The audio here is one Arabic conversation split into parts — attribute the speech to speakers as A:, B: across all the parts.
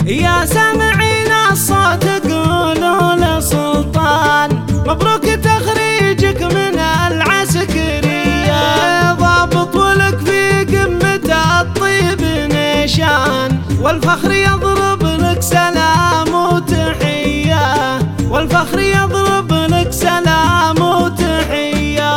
A: يا سامعين الصوت قولوا لسلطان مبروك تخريجك من العسكرية، ضابط ولك في قمة الطيب نشان، والفخر يضرب لك سلام وتحية، والفخر يضرب لك سلام وتحية.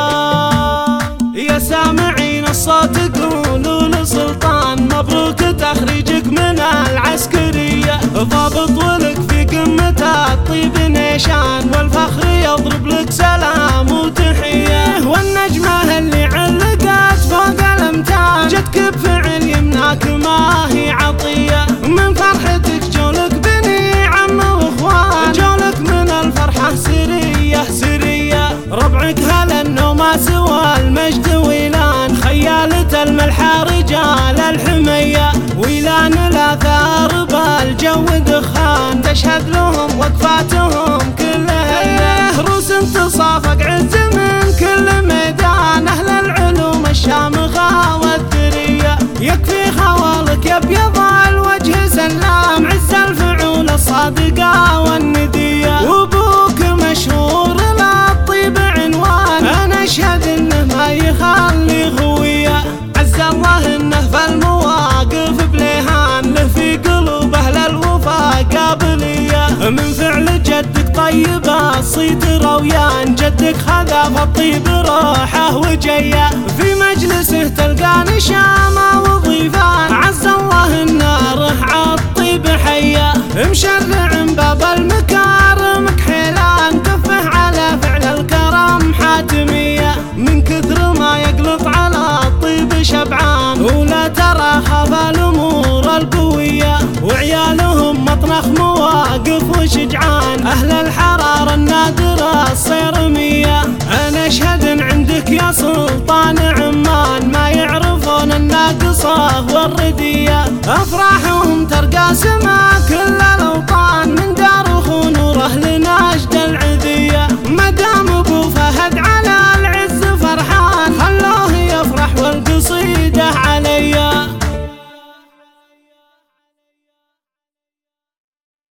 A: يا سامعين الصوت قولوا لسلطان مبروك تخريجك من العسكرية، ضابط ولك في قمة الطيب نشان، والفخر يضرب لك سلام وتحية. والنجمة اللي علقت فوق الامتان جتك بفعل يمناك ما هي عطية، من فرحتك جولك بني عم واخوان، جولك من الفرحة سرية سرية. ربعك هلا وما سوى المجد ويلان، خيالة الملحى رجال الحمية، ويلان الاثار بالجو دخان، تشهد لهم وقفاتهم كلها روس انتصافك عز من كل ميدان، اهل العلوم الشامخة والثرية، يكفي خوالك يبيض الوجه سلام، عز الفعول الصادقة والندية، وابوك مشهور للطيب عنوان، انا اشهد انه ما يخلي خوية، عز الله انه في المواقف بليهان، له في قلوب اهل الوفا قابلية، من فعل جدك طيب الصيت رويان، جدك خذا فالطيب روحه وجيه، في مجلسه تلقى نشامة وضيفان، عز الله النار عالطيب حيه، مشرع باب المكارم كحيلان، كفه على فعل الكرم حاتمية، من كثر ما يقلط على الطيب شبعان، ولا ترى خاف الامور القوية، وعيالهم مطنخ مواقف وشجعان، اهل الحرارة النادرة الصيرمية، انا اشهد ان عندك يا سلطان عمان ما يعرفون الناقصة والردية، افراح